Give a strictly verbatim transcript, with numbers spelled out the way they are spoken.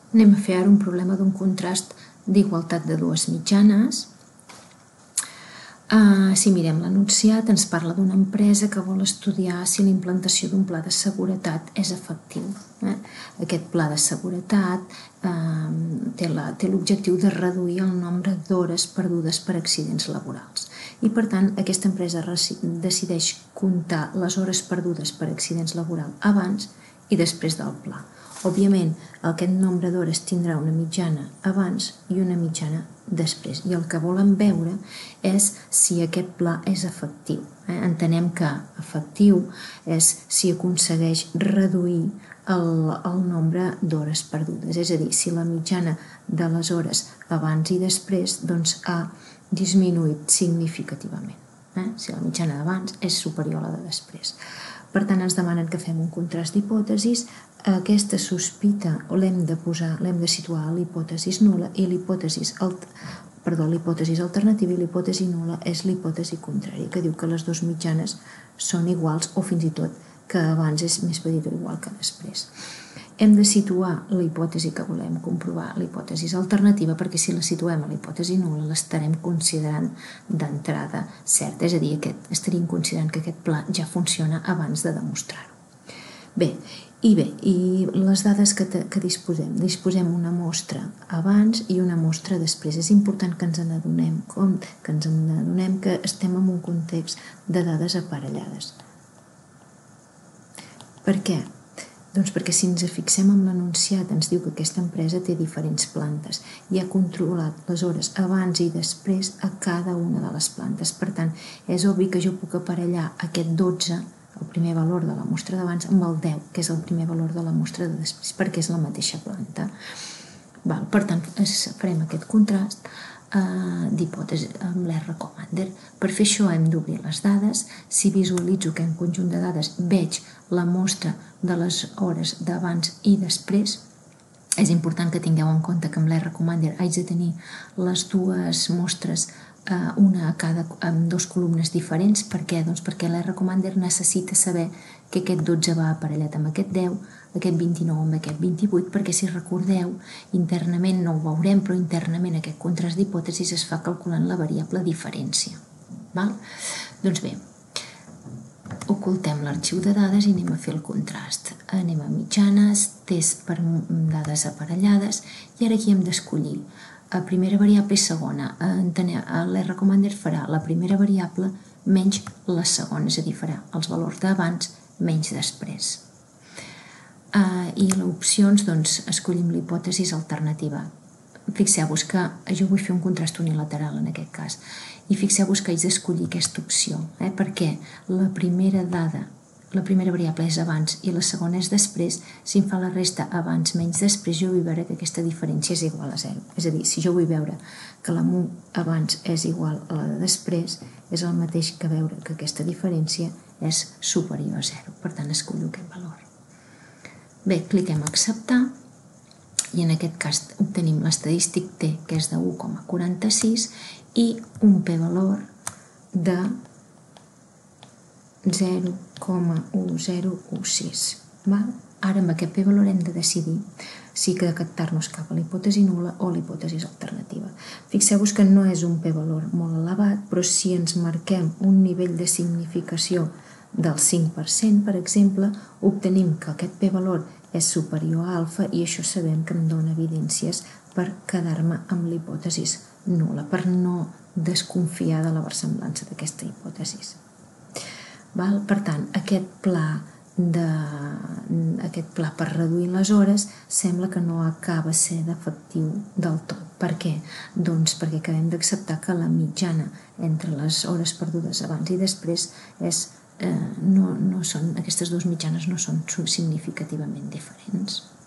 Anem a fer ara un problema d'un contrast d'igualtat de dues mitjanes. Si mirem l'enunciat, ens parla d'una empresa que vol estudiar si la implantació d'un pla de seguretat és efectiu. Aquest pla de seguretat té l'objectiu de reduir el nombre d'hores perdudes per accidents laborals. I, per tant, aquesta empresa decideix comptar les hores perdudes per accidents laborals abans i després del pla. Òbviament, aquest nombre d'hores tindrà una mitjana abans i una mitjana després. I el que volen veure és si aquest pla és efectiu. Entenem que efectiu és si aconsegueix reduir el nombre d'hores perdudes. És a dir, si la mitjana de les hores abans i després ha disminuït significativament. Si la mitjana d'abans és superior a la de després. Per tant, ens demanen que fem un contrast d'hipòtesis. Aquesta sospita l'hem de posar, l'hem de situar a l'hipòtesi nul·la i l'hipòtesi alternativa i l'hipòtesi nul·la és l'hipòtesi contrària, que diu que les dues mitjanes són iguals o fins i tot que abans és més petit o igual que després. Hem de situar la hipòtesi que volem comprovar, la hipòtesi alternativa, perquè si la situem a la hipòtesi nul·la l'estarem considerant d'entrada certa, és a dir, estaríem considerant que aquest pla ja funciona abans de demostrar-ho. Bé, i bé, i les dades que disposem? Disposem una mostra abans i una mostra després. És important que ens n'adonem que ens n'adonem que estem en un context de dades aparellades. Per què? Doncs perquè si ens fixem en l'enunciat ens diu que aquesta empresa té diferents plantes i ha controlat les hores abans i després a cada una de les plantes. Per tant, és obvi que jo puc aparellar aquest dotze, el primer valor de la mostra d'abans, amb el deu, que és el primer valor de la mostra de després, perquè és la mateixa planta. Per tant, farem aquest contrast d'hipòtesi amb l'R Commander. Per fer això hem d'obrir les dades. Si visualitzo aquest conjunt de dades veig la mostra de les hores d'abans i després. És important que tingueu en compte que amb l'R Commander haig de tenir les dues mostres una a cada, amb dues columnes diferents. Per què? Doncs perquè l'R Commander necessita saber que aquest dotze va aparellat amb aquest deu, aquest vint-i-nou amb aquest vint-i-vuit, perquè si recordeu, internament, no ho veurem, però internament aquest contrast d'hipòtesis es fa calculant la variable diferència. Doncs bé, ocultem l'arxiu de dades i anem a fer el contrast. Anem a mitjanes, test per dades aparellades, i ara aquí hem d'escollir a primera variable i segona. L'R Commander farà la primera variable menys la segona, és a dir, farà els valors d'abans menys després. I les opcions, doncs, escollim la hipòtesi alternativa. Fixeu-vos que jo vull fer un contrast unilateral en aquest cas. I fixeu-vos que haig d'escollir aquesta opció, perquè la primera dada, la primera variable és abans i la segona és després. Si em fa la resta abans menys després, jo vull veure que aquesta diferència és igual a zero. És a dir, si jo vull veure que la mu abans és igual a la de després, és el mateix que veure que aquesta diferència és superior a zero. Per tant, escollo aquest valor. Bé, cliquem a acceptar i en aquest cas obtenim l'estadístic T, que és de u coma quaranta-sis, i un p-valor de zero coma zero u sis. Ara amb aquest p-valor hem de decidir si decantar-nos cap a la hipòtesi nul·la o la hipòtesi alternativa. Fixeu-vos que no és un p-valor molt elevat, però si ens marquem un nivell de significació del cinc per cent, per exemple, obtenim que aquest p-valor és superior a alfa i això sabem que em dona evidències per quedar-me amb la hipòtesi nul·la, per no desconfiar de la versemblança d'aquesta hipòtesi. Per tant, aquest pla per reduir les hores sembla que no acaba sent efectiu del tot. Per què? Doncs perquè acabem d'acceptar que la mitjana entre les hores perdudes abans i després aquestes dues mitjanes no són significativament diferents.